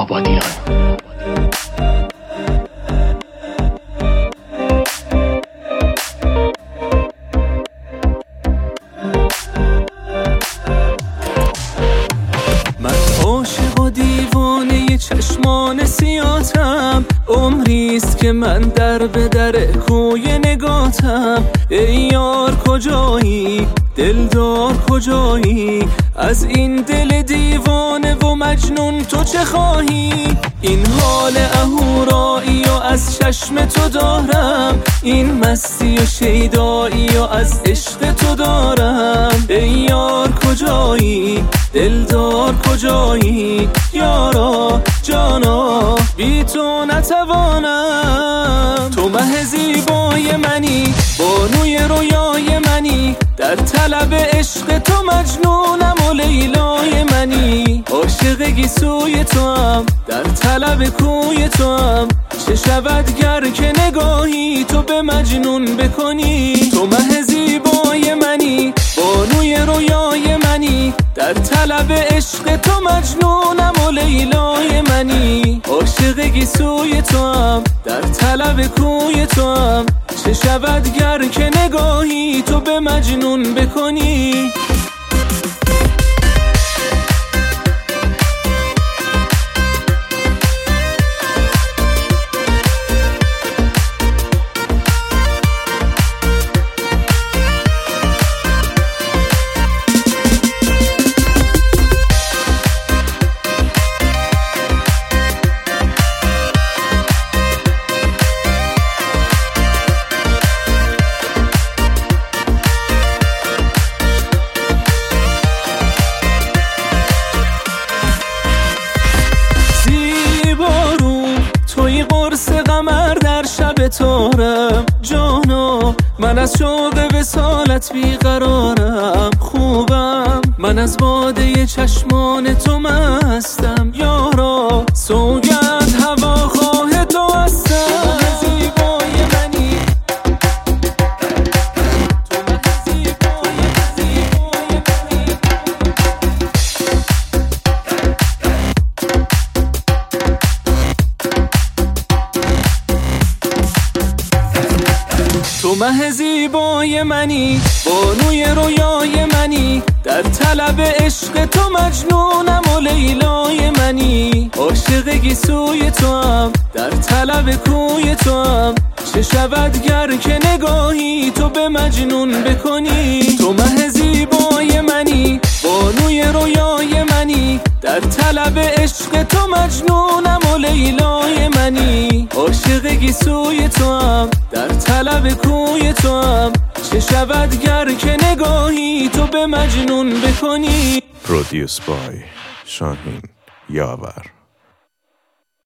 آبادیان. عاشق و دیوانه چشمان سیاتم، عمریست که من در به در کوی نگاتم. ای یار کجایی، دلدار کجایی، از این دل دیوانه و مجنون تو چه خواهی؟ این حال اهورایی و از چشم تو دارم، این مستی و شیدایی و از عشق تو دارم. ای یار کجایی، دلدار کجایی، یارا جانا بی تو نتوانم. تو مه زیبای منی، بانوی رویای منی، در طلب عشق تو مجنونم و لیلای منی. عاشق گیسوی تو هم، در طلب کوی تو هم، چه شود گر که نگاهی تو به مجنون بکنی. تو مه زیبای منی، بانوی رویای منی، در طلب عشق تو مجنونم و لیلای منی. عاشق گیسوی تو هم، در طلب کوی تو هم، چه شود گر که نگاهی تو به مجنون بکنی. قرص قمر در شب تارم، جانا من از شوق وصالت بیقرارم. خوبم من از باده چشمان تو مستم، یارا سوگند هواخواه تو هستم. تو مه زیبای منی، بانوی رویای منی، در طلب عشق تو مجنونم و لیلای منی. عاشق گیسوی تو هم، در طلب کوی تو هم، چه شود گر که نگاهی تو به مجنون بکنی. تو مه زیبای منی، بانوی رویای منی، در طلب عشق تو مجنونم و لیلای منی. عاشق گیسوی تو هم، در طلب کوی تو هم، چه شود گر که نگاهی تو به مجنون بکنی. پرودیوس بای شاهین یاور.